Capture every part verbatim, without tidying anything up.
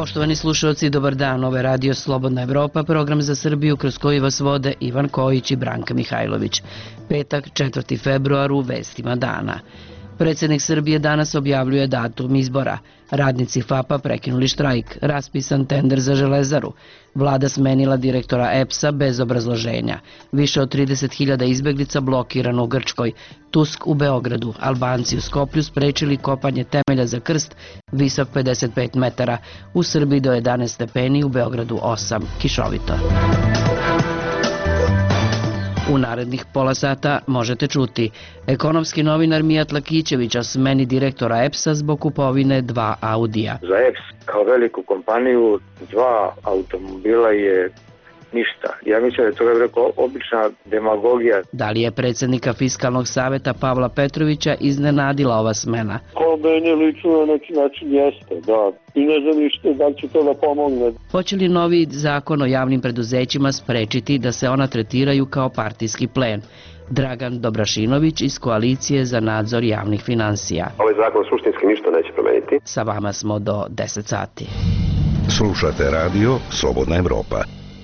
Poštovani slušalci, dobar dan. Ovo je Radio Slobodna Evropa, program za Srbiju kroz koji vas vode Ivan Kojić i Branka Mihajlović. Petak, četvrti februar, u vestima dana. Predsjednik Srbije danas objavljuje datum izbora. Radnici F A P-a prekinuli štrajk, raspisan tender za Železaru. Vlada smenila direktora E P S-a bez obrazloženja. Više od trideset hiljada izbeglica blokirano u Grčkoj. Tusk u Beogradu. Albanci u Skoplju sprečili kopanje temelja za krst visok pedeset pet metara. U Srbiji do jedanaest stepeni, u Beogradu osam. Kišovito. U narednih pola sata možete čuti: ekonomski novinar Mijat Lakićević o smeni direktora E P S-a zbog kupovine dva Audija. Za E P S kao veliku kompaniju dva automobila je ništa. Ja mislim da je to rekao obična demagogija. Da li je predsjednika Fiskalnog saveta Pavla Petrovića iznenadila ova smena? Ko mene lično na neki način jeste, da. I ne znam ništa da li će to da pomogne. Hoće li novi zakon o javnim preduzećima sprečiti da se ona tretiraju kao partijski plen? Dragan Dobrašinović iz Koalicije za nadzor javnih finansija. Ovaj zakon suštinski ništa neće promeniti. Sa vama smo do deset sati. Slušate radio Slobodna Evropa.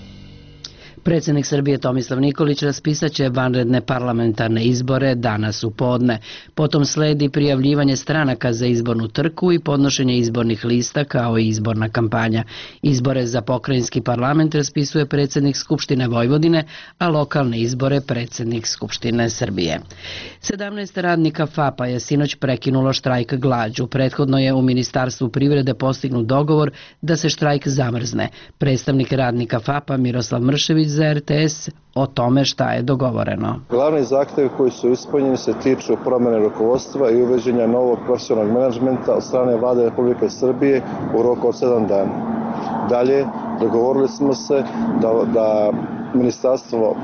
Predsjednik Srbije Tomislav Nikolić raspisat će vanredne parlamentarne izbore danas u podne. Potom sledi prijavljivanje stranaka za izbornu trku i podnošenje izbornih lista kao i izborna kampanja. Izbore za pokrajinski parlament raspisuje predsjednik Skupštine Vojvodine, a lokalne izbore predsjednik Skupštine Srbije. sedamnaest radnika F A P-a je sinoć prekinulo štrajk glađu. Prethodno je u Ministarstvu privrede postignut dogovor da se štrajk zamrzne. Predstavnik radnika F A P-a Miroslav Mršević za R T S o tome šta je dogovoreno. Glavni zahtevi koji su ispunjeni se tiču promjene rukovodstva i uveđenja novog profesionalnog menadžmenta od strane Vlade Republike Srbije u roku od sedam dana. Dalje, dogovorili smo se da, da Ministarstvo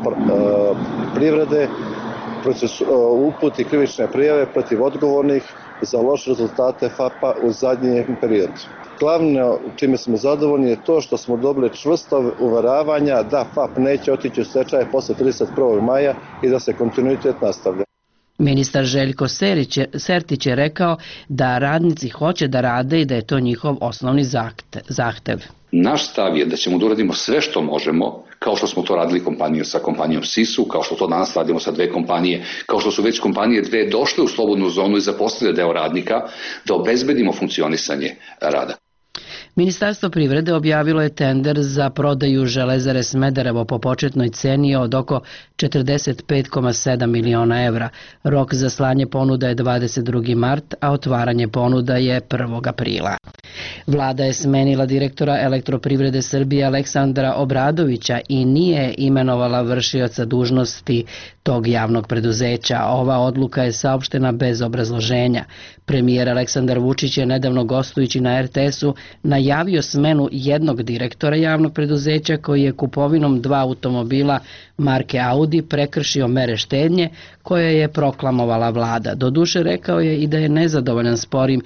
privrede proces, uputi krivične prijave protiv odgovornih za loše rezultate F A P-a u zadnjem periodu. Glavno čime smo zadovoljni je to što smo dobili čvrsto uveravanja da F A P neće otići u stečaj posle trideset prvog maja i da se kontinuitet nastavlja. Ministar Željko Sertić je rekao da radnici hoće da rade i da je to njihov osnovni zahtev. Naš stav je da ćemo da uradimo sve što možemo, kao što smo to radili kompaniju sa kompanijom Sisu, kao što to danas radimo sa dve kompanije, kao što su već kompanije dve došle u slobodnu zonu i zaposlile deo radnika, da obezbedimo funkcionisanje rada. Ministarstvo privrede objavilo je tender za prodaju Železare Smederevo po početnoj ceni od oko četrdeset pet zarez sedam miliona evra. Rok za slanje ponuda je dvadeset drugi mart, a otvaranje ponuda je prvog aprila. Vlada je smenila direktora Elektroprivrede Srbije Aleksandra Obradovića i nije imenovala vršioca dužnosti tog javnog preduzeća. Ova odluka je saopštena bez obrazloženja. Premijer Aleksandar Vučić je nedavno gostujući na R T S-u najavio smenu jednog direktora javnog preduzeća koji je kupovinom dva automobila marke Audi prekršio mere štednje koje je proklamovala vlada. Doduše rekao je i da je nezadovoljan sporim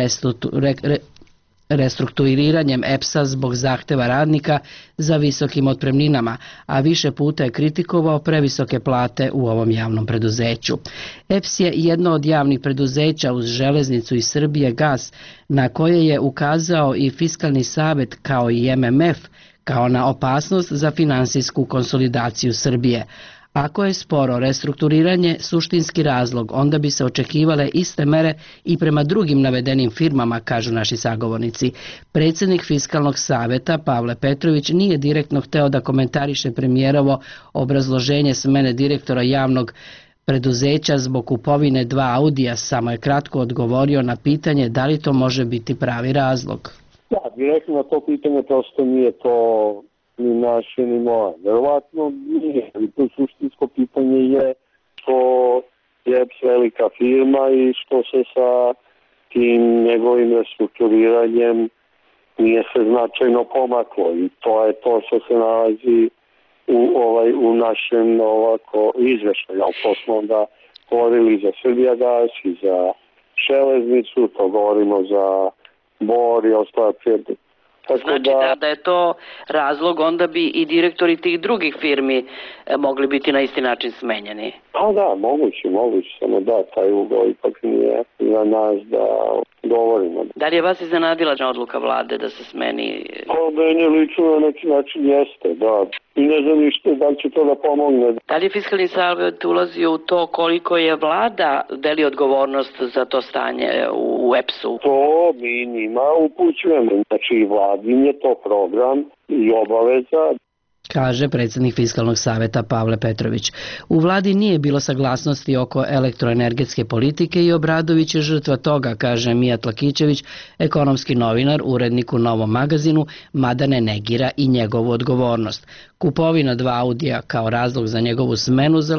restrukturiranjem E P S-a zbog zahteva radnika za visokim otpremninama, a više puta je kritikovao previsoke plate u ovom javnom preduzeću. E P S je jedno od javnih preduzeća uz železnicu i Srbije gas, na koje je ukazao i Fiskalni savet kao i M M F kao na opasnost za finansijsku konsolidaciju Srbije. Ako je sporo restrukturiranje suštinski razlog, onda bi se očekivale iste mere i prema drugim navedenim firmama, kažu naši sagovornici. Predsjednik Fiskalnog saveta Pavle Petrović nije direktno hteo da komentariše premijerovo obrazloženje smene direktora javnog preduzeća zbog kupovine dva Audija, samo je kratko odgovorio na pitanje da li to može biti pravi razlog. Da, direktno na to pitanje prosto nije to ni naše, ni moje. Verovatno nije. To suštinsko pitanje je što je E P S velika firma i što se sa tim njegovim restrukturiranjem nije se značajno pomaklo. I to je to što se nalazi u, ovaj, u našem ovako izveštaju. Ali to smo onda govorili za Srbijagas i za železnicu, to govorimo za Bor i ostale Tako znači da... Da, da je to razlog, onda bi i direktori tih drugih firmi e, mogli biti na isti način smenjeni. Pa da, moguće, moguće, samo da, taj ugao ipak nije za nas da govorimo. Da li je vas iznenadila odluka vlade da se smeni? Pa meni lično na neki način jeste, da. I ne znam ništa da li će to da pomogne. Da li je Fiskalni savet ulazio u to koliko je vlada deli odgovornost za to stanje u E P S-u? To mi njima upućujemo. Znači, vladin je to program i obaveza, kaže predsjednik Fiskalnog saveta Pavle Petrović. U vladi nije bilo saglasnosti oko elektroenergetske politike i Obradović je žrtva toga, kaže Mijat Lakićević, ekonomski novinar, urednik u Novom magazinu, mada ne negira i njegovu odgovornost. Kupovina dva Audija kao razlog za njegovu smenu za,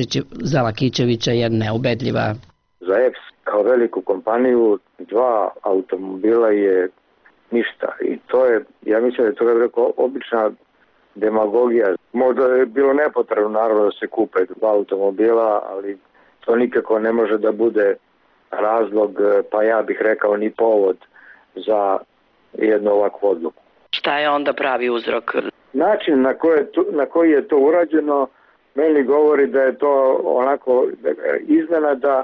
za Lakićevića je neubedljiva. Za E P S kao veliku kompaniju dva automobila je ništa i to je, ja mislim da je to rekao, obična demagogija. Možda je bilo nepotrebno naravno da se kupe dva automobila, ali to nikako ne može da bude razlog, pa ja bih rekao ni povod za jednu ovakvu odluku. Šta je onda pravi uzrok? Način na koji je to, na koji je to urađeno meni govori da je to onako iznenada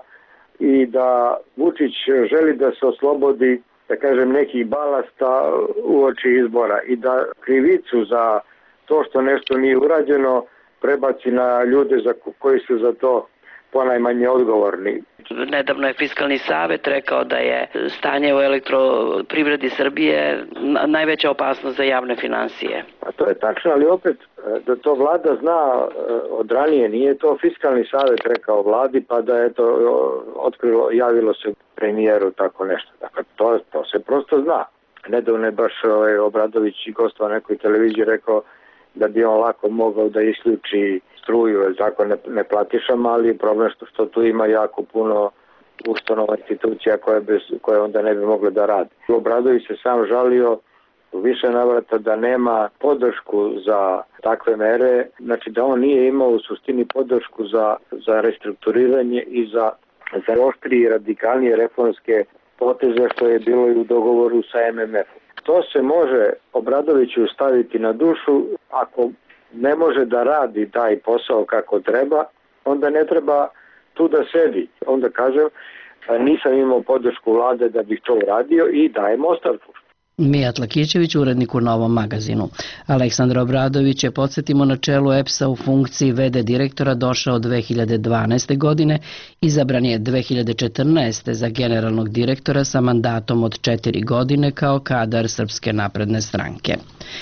i da Vučić želi da se oslobodi, da kažem, nekih balasta uoči izbora i da krivicu za to što nešto nije urađeno prebaci na ljude za koji su za to ponajmanje odgovorni. Nedavno je Fiskalni savet rekao da je stanje u elektroprivredi Srbije najveća opasnost za javne finansije. A to je tačno, ali opet da to vlada zna od ranije, nije to Fiskalni savet rekao vladi pa da je to otkrilo, javilo se premijeru tako nešto. Dakle, to, to se prosto zna. Nedavno je baš ovaj, Obradović i gostva na nekoj televiziji rekao da bi on lako mogao da isključi struju, jer tako ne, ne platišama, ali je problem što, što tu ima jako puno ustanova, institucija koje, bez, koje onda ne bi mogle da radi. Obradović se sam žalio u više navrata da nema podršku za takve mere, znači da on nije imao u suštini podršku za, za restrukturiranje i za, za oštrije i radikalnije reformske poteze što je bilo i u dogovoru sa M M F-om. To se može Obradoviću staviti na dušu, ako ne može da radi taj posao kako treba, onda ne treba tu da sedi. Onda kažem, nisam imao podršku vlade da bih to uradio i dajem ostavku. Mijat Lakićević, urednik u Novom magazinu. Aleksandar Obradović je, podsjetimo, na čelu E P S-a u funkciji v d direktora došao dve hiljade dvanaeste. godine, izabran je dve hiljade četrnaeste. za generalnog direktora sa mandatom od četiri godine kao kadar Srpske napredne stranke.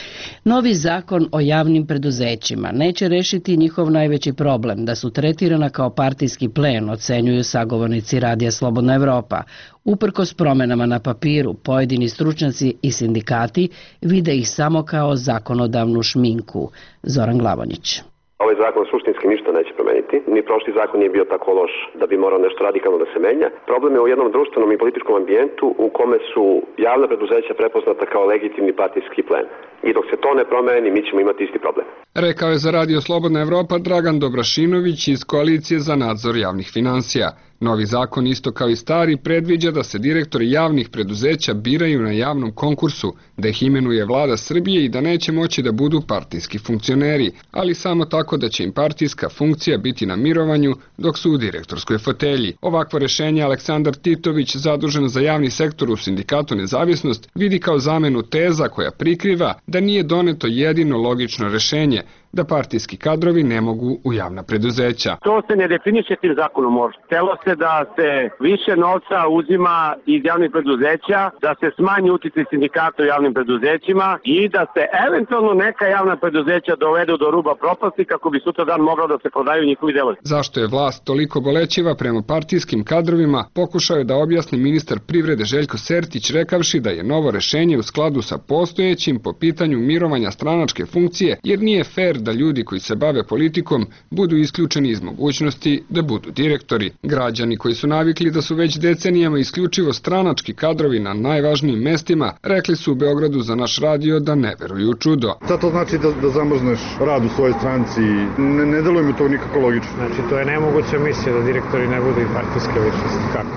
Novi zakon o javnim preduzećima neće rešiti njihov najveći problem, da su tretirana kao partijski plen, ocenjuju sagovornici Radija Slobodna Evropa. Uprkos promenama na papiru, pojedini stručnjaci i sindikati vide ih samo kao zakonodavnu šminku. Zoran Glavonjić. Ovaj zakon suštinski ništa neće promeniti. Ni prošli zakon nije bio tako loš da bi morao nešto radikalno da se menja. Problem je u jednom društvenom i političkom ambijentu u kome su javna preduzeća prepoznata kao legitimni partijski plen. I dok se to ne promeni, mi ćemo imati isti problem. Rekao je za Radio Slobodna Evropa Dragan Dobrašinović iz Koalicije za nadzor javnih finansija. Novi zakon, isto kao i stari, predviđa da se direktori javnih preduzeća biraju na javnom konkursu, da ih imenuje vlada Srbije i da neće moći da budu partijski funkcioneri, ali samo tako da će im partijska funkcija biti na mirovanju dok su u direktorskoj fotelji. Ovakvo rešenje Aleksandar Titović, zadužen za javni sektor u Sindikatu Nezavisnost, vidi kao zamenu teza koja prikriva da nije doneto jedino logično rešenje, da partijski kadrovi ne mogu u javna preduzeća. To se ne definiše tim zakonom možda. Htelo se da se više novca uzima iz javnih preduzeća, da se smanji uticaj sindikata u javnim preduzećima i da se eventualno neka javna preduzeća dovedu do ruba propasti kako bi sutra dan moglo da se prodaju njihovi delovi. Zašto je vlast toliko bolećiva prema partijskim kadrovima, pokušao je da objasni ministar privrede Željko Sertić, rekavši da je novo rešenje u skladu sa postojećim po pitanju mirovanja stranačke funkcije, jer nije fair da ljudi koji se bave politikom budu isključeni iz mogućnosti da budu direktori. Građani koji su navikli da su već decenijama isključivo stranački kadrovi na najvažnijim mestima, rekli su u Beogradu za naš radio da ne veruju u čudo. Šta to znači da, da zamrzneš rad u svojoj stranci? Ne, ne deluje mi to nikako logično. Znači to je nemoguća misija da direktori ne budu i partijske ličnosti. Kako?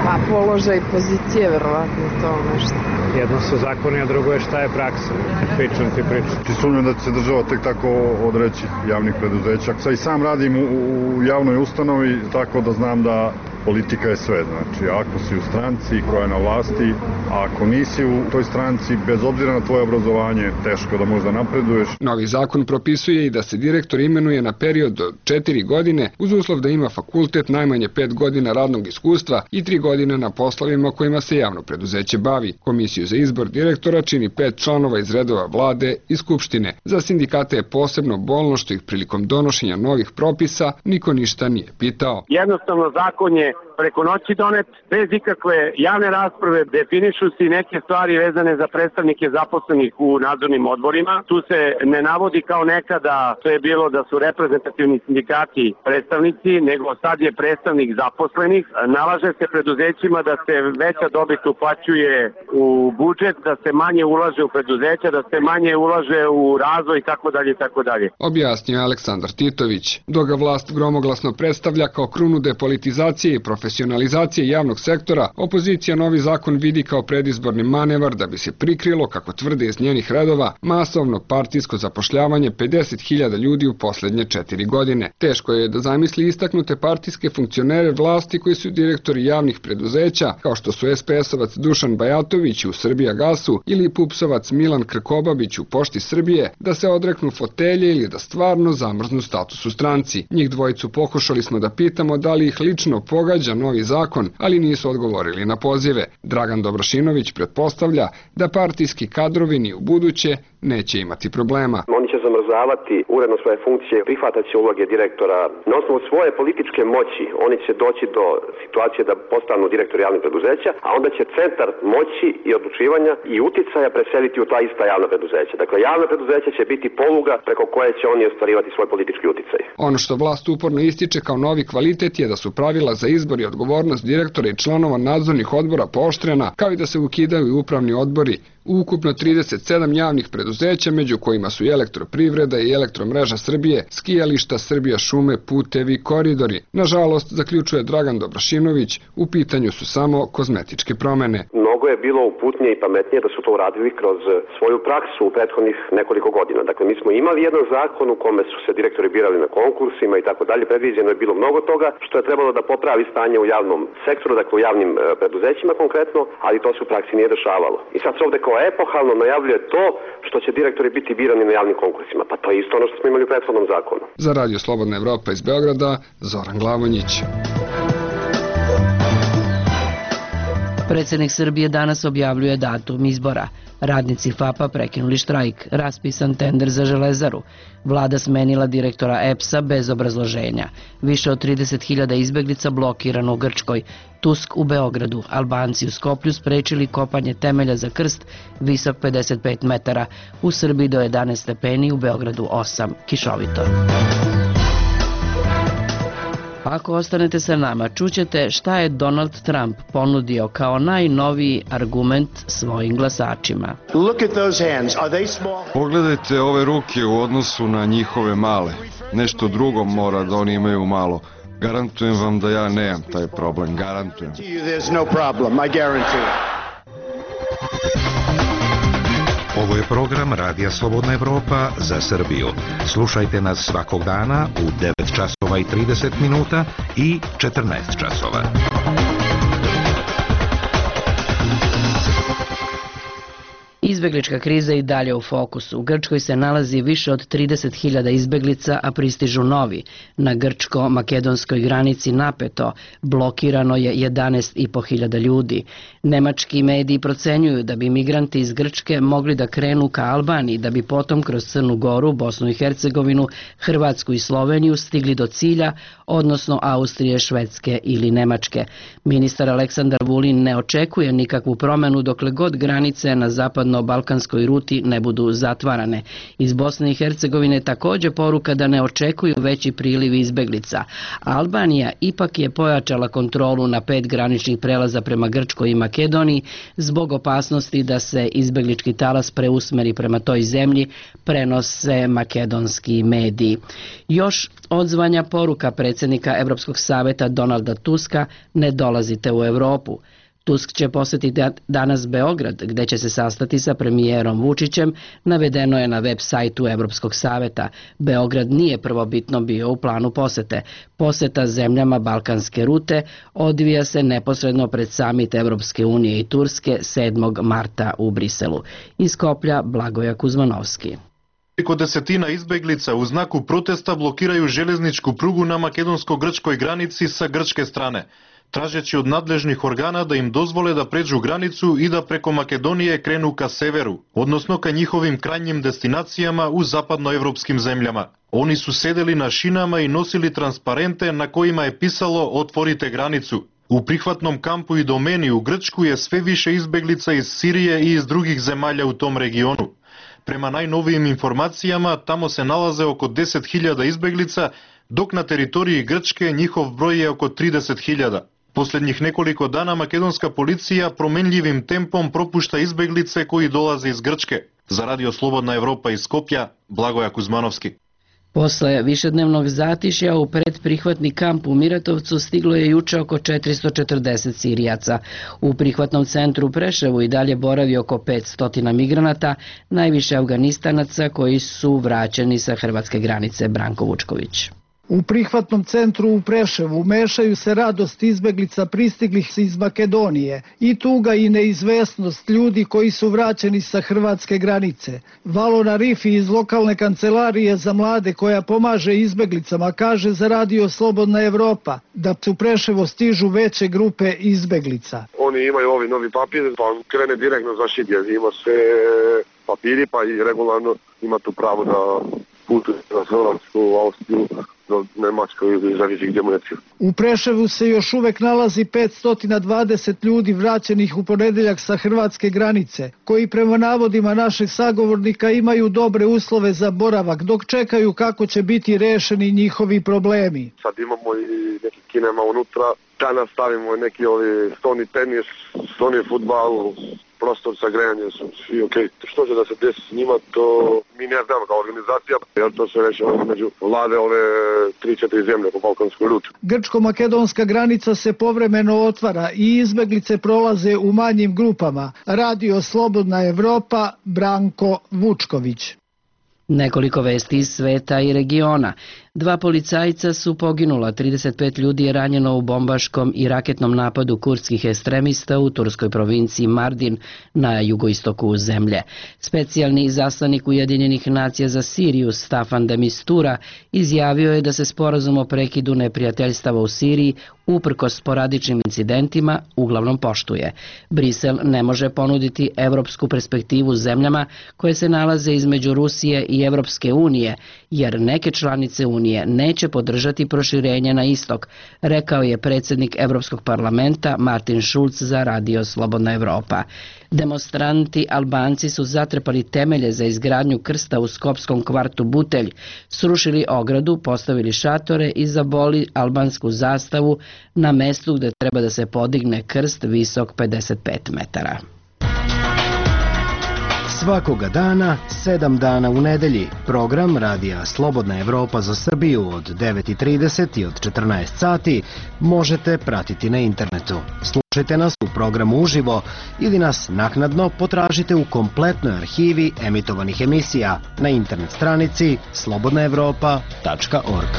Pa položaj pozicije, verovatno to nešto. Jedno su zakoni, a drugo je šta je praksa. Pričam ti pričam. Ti sumnjam da će se država tek tako odreći javnih preduzeća. Sad i sam radim u, u javnoj ustanovi, tako da znam da politika je sve. Znači, ako si u stranci koja je na vlasti, a ako nisi u toj stranci, bez obzira na tvoje obrazovanje, teško da možda napreduješ. Novi zakon propisuje i da se direktor imenuje na period od četiri godine uz uslov da ima fakultet, najmanje pet godina radnog iskustva i tri godine na poslovima kojima se javno preduzeće bavi. Komisiju za izbor direktora čini pet članova iz redova vlade i skupštine. Za sindikate je posebno bolno što ih prilikom donošenja novih propisa niko ništa nije pitao. Jednostavno zakon je preko noći donet, bez ikakve javne rasprave, definišu se neke stvari vezane za predstavnike zaposlenih u nadzornim odborima. Tu se ne navodi kao nekada, to je bilo da su reprezentativni sindikati predstavnici, nego sad je predstavnik zaposlenih. Nalaže se preduzećima da se veća dobit uplaćuje u budžet, da se manje ulaže u preduzeća, da se manje ulaže u razvoj i tako dalje i tako dalje. Objasnio je Aleksandar Titović. Dok ga vlast gromoglasno predstavlja kao krunu depolitizacije i profesionalizacije javnog sektora, opozicija novi zakon vidi kao predizborni manevar da bi se prikrilo, kako tvrde iz njenih redova, masovno partijsko zapošljavanje pedeset hiljada ljudi u poslednje četiri godine. Teško je da zamisli istaknute partijske funkcionere vlasti koji su direktori javnih preduzeća, kao što su es pe esovac Dušan Bajatović u Srbijagasu ili pupsovac Milan Krkobabić u Pošti Srbije, da se odreknu fotelje ili da stvarno zamrznu status u stranci. Njih dvojicu pokušali smo da pitamo da li ih lično pogađa novi zakon, ali nisu odgovorili na pozive. Dragan Dobrašinović pretpostavlja da partijski kadrovi ni u buduće neće imati problema. Oni će zamrzavati uredno svoje funkcije, prihvatat će uloge direktora. Na osnovu svoje političke moći oni će doći do situacije da postanu direktori javnih preduzeća, a onda će centar moći i odlučivanja i uticaja preseliti u ta ista javna preduzeća. Dakle, javna preduzeća će biti poluga preko koje će oni ostvarivati svoj politički uticaj. Ono što vlast uporno ističe kao novi kvalitet je da su pravila za izbor i odgovornost direktora i članova nadzornih odbora pooštrena, kao i da se ukidaju i upravni odbori u ukupno trideset sedam javnih preduzeća, među kojima su i Elektroprivreda i Elektromreža Srbije, skijališta, Srbija šume, putevi, koridori. Nažalost, zaključuje Dragan Dobrašinović, u pitanju su samo kozmetičke promene. Mnogo je bilo uputnije i pametnije da su to uradili kroz svoju praksu u prethodnih nekoliko godina. Dakle, mi smo imali jedan zakon u kome su se direktori birali na konkursima i tako dalje. Predviđeno je bilo mnogo toga što je trebalo da popravi stanje u javnom sektoru, dakle u javnim preduzećima konkretno, ali to se u praksi nije dešavalo. I sad se ovde kao epohalno najavljuje to što će direktori biti birani na javnim konkursima. Pa to je isto ono što smo imali u prethodnom zakonu. Za Radio Slobodna Evropa iz Beograda, Zoran Glavonjić. Predsjednik Srbije danas objavljuje datum izbora. Radnici FAP-a prekinuli štrajk, raspisan tender za Železaru. Vlada smenila direktora E P S-a bez obrazloženja. Više od trideset hiljada izbeglica blokirano u Grčkoj. Tusk u Beogradu. Albanci u Skoplju sprečili kopanje temelja za krst visok pedeset pet metara. U Srbiji do jedanaest stepeni, u Beogradu osam. Kišovito. Ako ostanete sa nama, čućete šta je Donald Trump ponudio kao najnoviji argument svojim glasačima. Pogledajte ove ruke u odnosu na njihove male. Nešto drugo mora da oni imaju malo. Garantujem vam da ja nemam taj problem, garantujem. Ovo je program Radija Slobodna Evropa za Srbiju. Slušajte nas svakog dana u devet časova i trideset minuta i četrnaest časova. Izbeglička kriza i dalje u fokusu. U Grčkoj se nalazi više od trideset hiljada izbeglica, a pristižu novi. Na grčko-makedonskoj granici napeto blokirano je jedanaest i po hiljada ljudi. Nemački mediji procenjuju da bi migranti iz Grčke mogli da krenu ka Albaniji, da bi potom kroz Crnu Goru, Bosnu i Hercegovinu, Hrvatsku i Sloveniju stigli do cilja, odnosno Austrije, Švedske ili Nemačke. Ministar Aleksandar Vulin ne očekuje nikakvu promenu dokle god granice na zapadno na balkanskoj ruti ne budu zatvarane. Iz Bosne i Hercegovine također poruka da ne očekuju veći priliv izbeglica. Albanija ipak je pojačala kontrolu na pet graničnih prelaza prema Grčkoj i Makedoniji zbog opasnosti da se izbeglički talas preusmeri prema toj zemlji, prenose makedonski mediji. Još odzvanja poruka predsjednika Europskog saveta Donalda Tuska: ne dolazite u Europu. Tusk će posjetiti danas Beograd, gdje će se sastati sa premijerom Vučićem, navedeno je na web sajtu Europskog saveta. Beograd nije prvobitno bio u planu posjete. Posjeta zemljama balkanske rute odvija se neposredno pred samit Europske unije i Turske sedmog marta u Briselu. Iz Skoplja Blagoja Kuzmanovski. Nekoliko desetina izbeglica u znaku protesta blokiraju željezničku prugu na makedonsko-grčkoj granici sa grčke strane, tražeći od nadležnih organa da im dozvole da pređu granicu i da preko Makedonije krenu ka severu, odnosno ka njihovim krajnjim destinacijama u zapadnoevropskim zemljama. Oni su sedeli na šinama i nosili transparente na kojima je pisalo "Otvorite granicu". U prihvatnom kampu i domeni u Grčku je sve više izbeglica iz Sirije i iz drugih zemalja u tom regionu. Prema najnovijim informacijama, tamo se nalaze oko deset hiljada izbeglica, dok na teritoriji Grčke njihov broj je oko trideset hiljada. Posljednjih nekoliko dana makedonska policija promenljivim tempom propušta izbeglice koji dolaze iz Grčke. Za Radio Slobodna Evropa iz Skopja, Blagoja Kuzmanovski. Posle višednevnog zatišja u predprihvatni kamp u Miratovcu stiglo je juče oko četiristo četrdeset Sirijaca. U prihvatnom centru u Preševu i dalje boravi oko petsto migranata, najviše Afganistanaca koji su vraćeni sa hrvatske granice. Branko Vučković. U prihvatnom centru u Preševu mešaju se radost izbeglica pristiglih iz Makedonije i tuga i neizvesnost ljudi koji su vraćeni sa hrvatske granice. Valona Rifi iz lokalne kancelarije za mlade koja pomaže izbeglicama kaže za Radio Slobodna Evropa da u Preševo stižu veće grupe izbeglica. Oni imaju ovi novi papir, pa krene direktno za Šidje. Ima sve papiri, pa i regularno ima tu pravo da putuje na Hrvatsku, Austriju, do Nemačkoj ili zavisi gdje mu je cilj. U Preševu se još uvek nalazi petsto dvadeset ljudi vraćenih u ponedeljak sa hrvatske granice, koji prema navodima našeg sagovornika imaju dobre uslove za boravak, dok čekaju kako će biti rešeni njihovi problemi. Sad imamo i neki kinema unutra, danas stavimo neki ovi stoni tenis, stoni futbal, prostor sa grejanje su svi ok. Što će da se desi s njima, to mi ne znamo kao organizacija, jer to se reši među vlade ove tri četiri zemlje po balkanskoj ruti. Grčko-makedonska granica se povremeno otvara i izbeglice prolaze u manjim grupama. Radio Slobodna Evropa, Branko Vučković. Nekoliko vesti iz sveta i regiona. Dva policajca su poginula, trideset pet ljudi je ranjeno u bombaškom i raketnom napadu kurdskih ekstremista u turskoj provinciji Mardin na jugoistoku zemlje. Specijalni izaslanik Ujedinjenih nacija za Siriju Staffan de Mistura izjavio je da se sporazum o prekidu neprijateljstava u Siriji uprkos sporadičnim incidentima uglavnom poštuje. Brisel ne može ponuditi evropsku perspektivu zemljama koje se nalaze između Rusije i Evropske unije, jer neke članice Unije neće podržati proširenje na istok, rekao je predsjednik Europskog parlamenta Martin Schulz za Radio Slobodna Evropa. Demonstranti Albanci su zatrpali temelje za izgradnju krsta u skopskom kvartu Butelj, srušili ogradu, postavili šatore i zaboli albansku zastavu na mestu gdje treba da se podigne krst visok pedeset pet metara. Svakoga dana, sedam dana u nedelji, program Radija Slobodna Evropa za Srbiju od devet i trideset i od četrnaest sati možete pratiti na internetu. Slušajte nas u programu uživo ili nas naknadno potražite u kompletnoj arhivi emitovanih emisija na internet stranici slobodna evropa tačka org.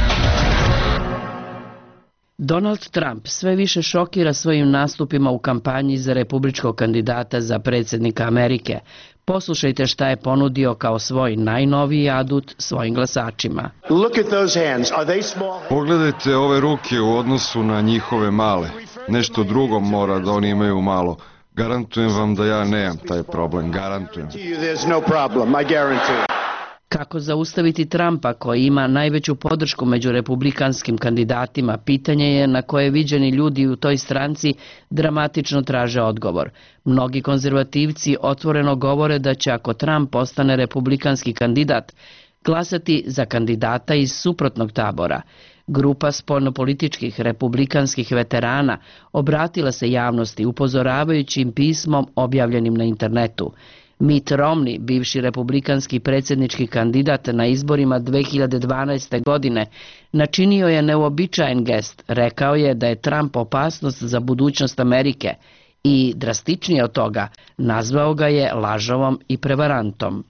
Donald Trump sve više šokira svojim nastupima u kampanji za republičkog kandidata za predsjednika Amerike. Poslušajte šta je ponudio kao svoj najnoviji adut svojim glasačima. Pogledajte ove ruke u odnosu na njihove male. Nešto drugo mora da oni imaju malo. Garantujem vam da ja nemam taj problem, garantujem. Kako zaustaviti Trumpa, koji ima najveću podršku među republikanskim kandidatima, pitanje je na koje viđeni ljudi u toj stranci dramatično traže odgovor. Mnogi konzervativci otvoreno govore da će, ako Trump postane republikanski kandidat, glasati za kandidata iz suprotnog tabora. Grupa spoljnopolitičkih republikanskih veterana obratila se javnosti upozoravajući im pismom objavljenim na internetu. Mitt Romney, bivši republikanski predsjednički kandidat na izborima dve hiljade dvanaeste. godine, načinio je neuobičajen gest. Rekao je da je Trump opasnost za budućnost Amerike i, drastičnije od toga, nazvao ga je lažovom i prevarantom.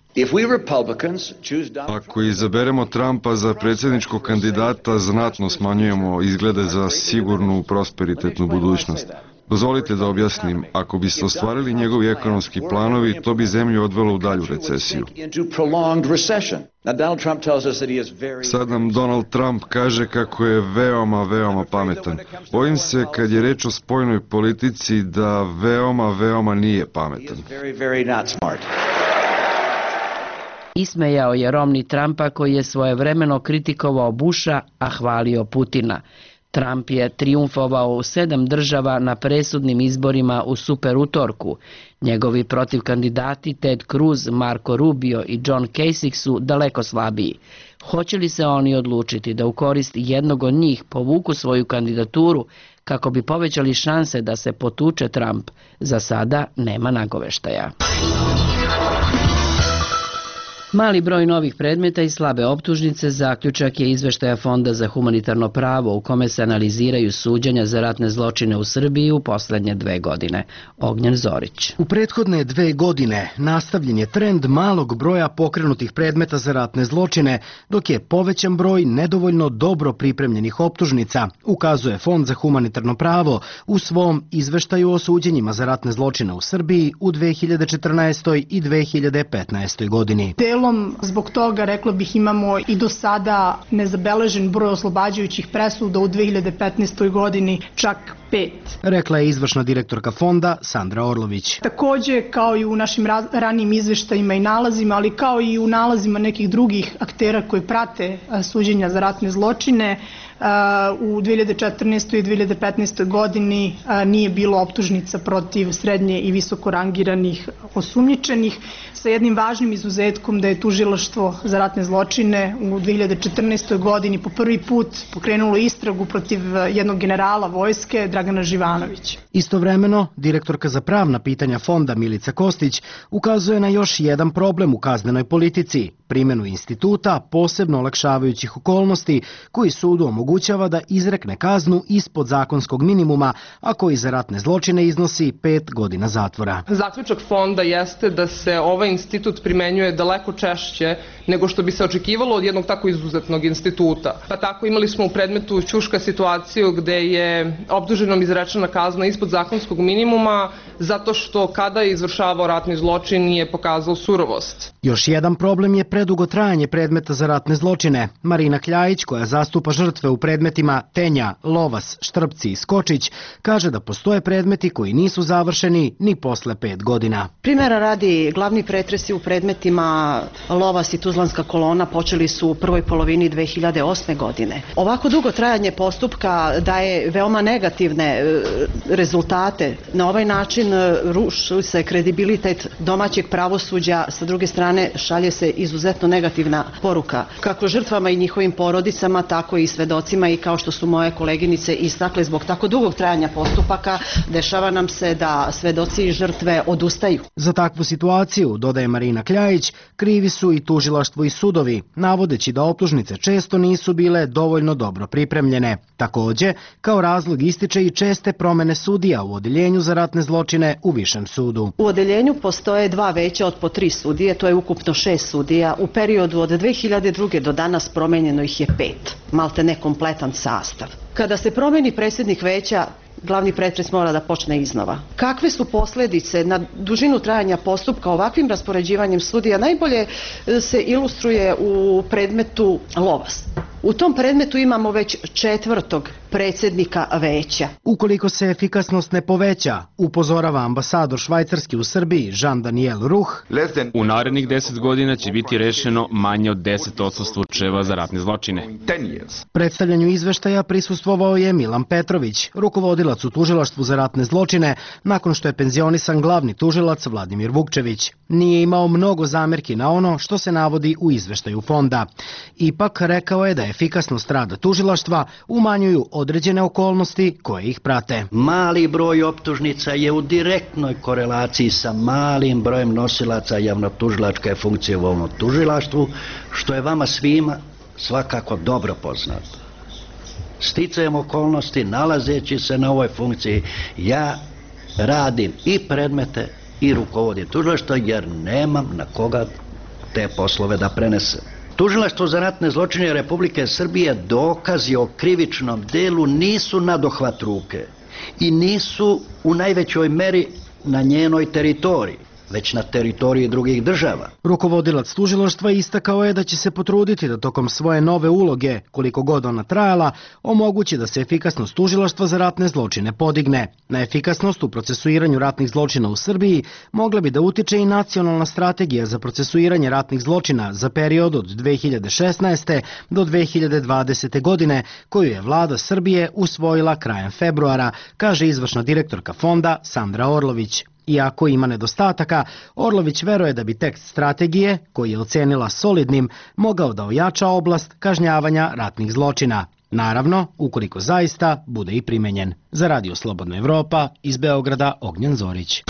Ako izaberemo Trumpa za predsjedničkog kandidata, znatno smanjujemo izglede za sigurnu prosperitetnu budućnost. Dozvolite da objasnim, ako bi se ostvarili njegovi ekonomski planovi, to bi zemlju odvelo u dalju recesiju. Sad nam Donald Trump kaže kako je veoma, veoma pametan. Bojim se, kad je reč o spoljnoj politici, da veoma, veoma nije pametan. Ismejao je Romney Trumpa, koji je svojevremeno kritikovao Busha, a hvalio Putina. Trump je trijumfovao u sedam država na presudnim izborima u super utorku. Njegovi protivkandidati Ted Cruz, Marco Rubio i John Kasich su daleko slabiji. Hoće li se oni odlučiti da u korist jednog od njih povuku svoju kandidaturu kako bi povećali šanse da se potuče Trump? Za sada nema nagoveštaja. Mali broj novih predmeta i slabe optužnice zaključak je izveštaja Fonda za humanitarno pravo u kome se analiziraju suđenja za ratne zločine u Srbiji u poslednje dve godine. Ognjen Zorić. U prethodne dve godine nastavljen je trend malog broja pokrenutih predmeta za ratne zločine, dok je povećan broj nedovoljno dobro pripremljenih optužnica, ukazuje Fond za humanitarno pravo u svom izveštaju o suđenjima za ratne zločine u Srbiji u dve hiljade četrnaestoj. i dve hiljade petnaestoj. godini. Delom zbog toga, rekla bih, imamo i do sada nezabeležen broj oslobađajućih presuda u dve hiljade petnaestoj. godini, čak pet. Rekla je izvršna direktorka fonda Sandra Orlović. Takođe, kao i u našim ranijim izveštajima i nalazima, ali kao i u nalazima nekih drugih aktera koji prate suđenja za ratne zločine, u dve hiljade četrnaestoj. i dve hiljade petnaestoj. godini nije bilo optužnica protiv srednje i visoko rangiranih osumnjičenih, sa jednim važnim izuzetkom da je tužilaštvo za ratne zločine u dve hiljade četrnaestoj. godini po prvi put pokrenulo istragu protiv jednog generala vojske, Dragana Živanovića. Istovremeno, direktorka za pravna pitanja fonda Milica Kostić ukazuje na još jedan problem u kaznenoj politici, primjenu instituta posebno olakšavajućih okolnosti koji sudu omogućava da izrekne kaznu ispod zakonskog minimuma, a koji za ratne zločine iznosi pet godina zatvora. Zaključak fonda jeste da se ovaj institut primenjuje daleko češće nego što bi se očekivalo od jednog tako izuzetnog instituta. Pa tako imali smo u predmetu Ćuška situaciju gde je optuženom izrečena kazna ispod zakonskog minimuma zato što kada je izvršavao ratni zločin nije pokazao surovost. Još jedan problem je predugo trajanje predmeta za ratne zločine. Marina Kljajić, koja zastupa žrtve u predmetima Tenja, Lovas, Štrpci i Skočić, kaže da postoje predmeti koji nisu završeni ni posle pet godina. Primjera radi, glavni pretresi u predmetima Lovas i Tuzlanska kolona počeli su u prvoj polovini dve hiljade osme. godine. Ovako dugo trajanje postupka daje veoma negativne rezultate. Na ovaj način ruši se kredibilitet domaćeg pravosuđa, sa druge strane šalje se izuzetno negativna poruka kako žrtvama i njihovim porodicama, tako i svedocima, i kao što su moje koleginice istakle, zbog tako dugog trajanja postupaka dešava nam se da svedoci i žrtve odustaju. Za takvu situaciju, dodaje Marina Kljajić, krivi su i tužilaštvo i sudovi, navodeći da optužnice često nisu bile dovoljno dobro pripremljene. Takođe, kao razlog ističe i česte promene sudija u odeljenju za ratne zločine u Višem sudu. U odeljenju postoje dva veća od po tri sudije, to je ukupno šest sudija. U periodu od dve hiljade druge. do danas promenjeno ih je pet, malte nekompletan sastav. Kada se promeni predsjednik veća, glavni pretres mora da počne iznova. Kakve su posledice na dužinu trajanja postupka ovakvim raspoređivanjem sudija najbolje se ilustruje u predmetu Lovas. U tom predmetu imamo već četvrtog predsjednika veća. Ukoliko se efikasnost ne poveća, upozorava ambasador Švajcarski u Srbiji Jean Daniel Ruh, u narednih deset godina će biti rešeno manje od deset posto slučajeva za ratne zločine. Predstavljanju izveštaja prisustvovao je Milan Petrović, rukovodilac u tužilaštvu za ratne zločine, nakon što je penzionisan glavni tužilac Vladimir Vukčević. Nije imao mnogo zamerki na ono što se navodi u izveštaju fonda. Ipak rekao je da efikasnost rada tužilaštva umanjuju određene okolnosti koje ih prate. Mali broj optužnica je u direktnoj korelaciji sa malim brojem nosilaca javnotužilačke funkcije u ovom tužilaštvu, što je vama svima svakako dobro poznato. Sticajem okolnosti, nalazeći se na ovoj funkciji, ja radim i predmete i rukovodim tužilaštvo jer nemam na koga te poslove da prenesem. Tužilaštvo za ratne zločine Republike Srbije dokazi o krivičnom delu nisu na dohvat ruke i nisu u najvećoj meri na njenoj teritoriji, već na teritoriji drugih država. Rukovodilac tužilaštva istakao je da će se potruditi da tokom svoje nove uloge, koliko god ona trajala, omogući da se efikasnost tužilaštva za ratne zločine podigne. Na efikasnost u procesuiranju ratnih zločina u Srbiji mogla bi da utiče i nacionalna strategija za procesuiranje ratnih zločina za period od dve hiljade šesnaeste. do dve hiljade dvadesete. godine, koju je vlada Srbije usvojila krajem februara, kaže izvršna direktorka fonda Sandra Orlović. Iako ima nedostataka, Orlović veruje da bi tekst strategije, koji je ocenila solidnim, mogao da ojača oblast kažnjavanja ratnih zločina. Naravno, ukoliko zaista bude i primenjen. Za Radio Slobodna Evropa, iz Beograda, Ognjen Zorić.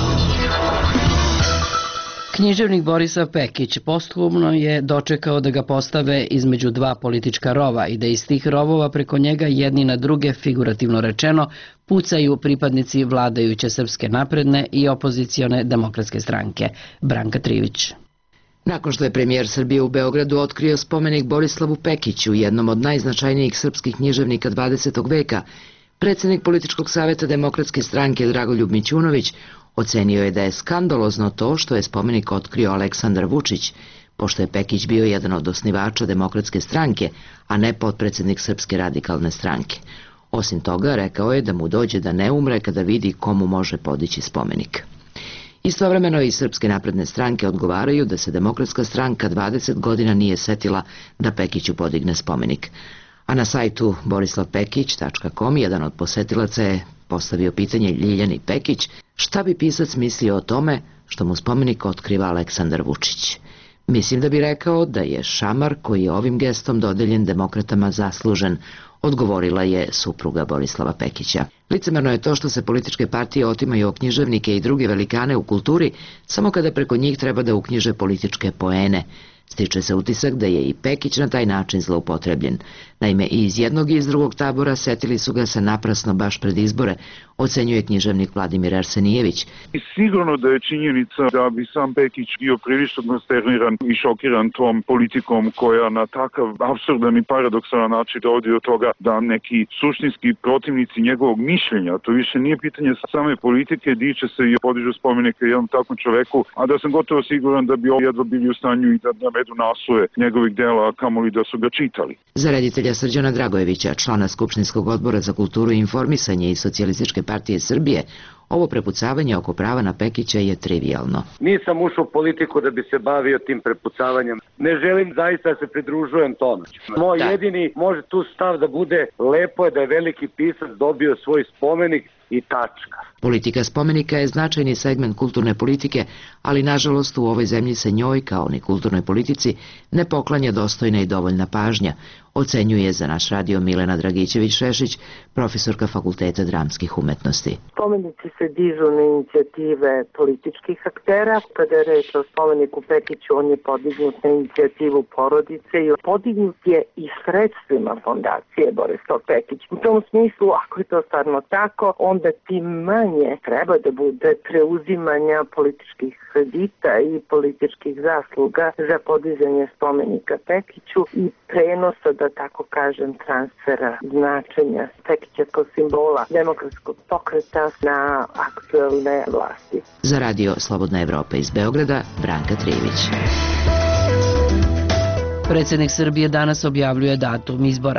Književnik Borislav Pekić posthumno je dočekao da ga postave između dva politička rova i da iz tih rovova preko njega jedni na druge, figurativno rečeno, pucaju pripadnici vladajuće Srpske napredne i opozicione demokratske stranke. Branka Trivić. Nakon što je premijer Srbije u Beogradu otkrio spomenik Borislavu Pekiću, jednom od najznačajnijih srpskih književnika dvadesetog veka, predsjednik Političkog saveta Demokratske stranke Dragoljub Mićunović ocenio je da je skandalozno to što je spomenik otkrio Aleksandar Vučić, pošto je Pekić bio jedan od osnivača Demokratske stranke, a ne potpredsjednik Srpske radikalne stranke. Osim toga, rekao je da mu dođe da ne umre kada vidi komu može podići spomenik. Istovremeno i Srpske napredne stranke odgovaraju da se Demokratska stranka dvadeset godina nije setila da Pekiću podigne spomenik. A na sajtu borislav pekić tačka com jedan od posetilaca je postavio pitanje Ljiljani Pekić šta bi pisac mislio o tome što mu spomenik otkriva Aleksandar Vučić. Mislim da bi rekao da je šamar koji je ovim gestom dodeljen demokratama zaslužen, odgovorila je supruga Borislava Pekića. Licemerno je to što se političke partije otimaju o književnike i druge velikane u kulturi samo kada preko njih treba da uknjiže političke poene. Stiče se utisak da je i Pekić na taj način zloupotrebljen. Naime, i iz jednog i iz drugog tabora setili su ga se naprasno baš pred izbore, ocenjuje književnik Vladimir Arsenijević. Sigurno da je činjenica da bi sam Pekić bio prilično konsterniran i šokiran tom politikom koja na takav apsurdan i paradoksalan način dovodi do toga da neki suštinski protivnici njegovog mišljenja, to više nije pitanje same politike, diče se i podižu spomenike jednom takvom čoveku, a da sam gotovo siguran da bi ovo jedva bili u stanju i da navedu naslove njegovih dela, a kamoli da su ga čitali. Za reditelja Srđana Dragojevića, člana Skupštinskog odbora za kulturu i informisanje i Socijalističke partije Srbije, ovo prepucavanje oko prava na Pekića je trivialno. Nisam ušao u politiku da bi se bavio tim prepucavanjem. Ne želim zaista da se pridružujem tome. Moj da. jedini može tu stav da bude lepo je da je veliki pisac dobio svoj spomenik i tačka. Politika spomenika je značajni segment kulturne politike, ali nažalost u ovoj zemlji se njoj, kao ni kulturnoj politici, ne poklanja dostojna i dovoljna pažnja, ocenjuje za naš radio Milena Dragićević-Šešić, profesorka Fakulteta dramskih umetnosti. Spomenici se dižu na inicijative političkih aktera. Kada je reč o spomeniku Pekiću, on je podignut na inicijativu porodice i podignut je i sredstvima fondacije Borislav Pekić. U tom smislu, ako je to stvarno tako, onda tim manje treba da bude preuzimanja političkih kredita i političkih zasluga za podizanje spomenika Pekiću i prenosa, da tako kažem, transfera značenja Pekića kao simbola demokratskog pokreta na aktuelne vlasti. Za radio Slobodna Evropa iz Beograda, Branka Trivić. Predsjednik Srbije danas objavljuje datum izbora.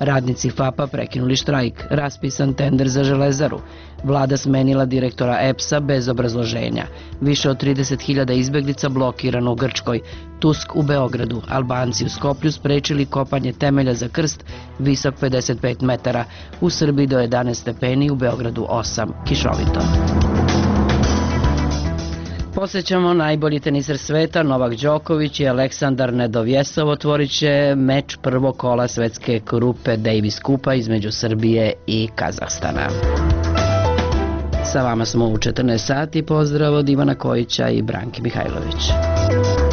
Radnici F A P-a prekinuli štrajk, raspisan tender za Železaru. Vlada smenila direktora E P S-a bez obrazloženja. Više od trideset hiljada izbeglica blokirano u Grčkoj. Tusk u Beogradu. Albanci u Skoplju sprečili kopanje temelja za krst visok pedeset pet metara. U Srbiji do jedanaest stepeni, u Beogradu osam. Kišovito. Posjećamo najbolji teniser sveta, Novak Đoković i Aleksandar Nedovjesov otvorit će meč prvog kola svetske grupe Davis Kupa između Srbije i Kazahstana. Sa vama smo u četrnaest sati. Pozdrav od Ivana Kojića i Branki Mihajlović.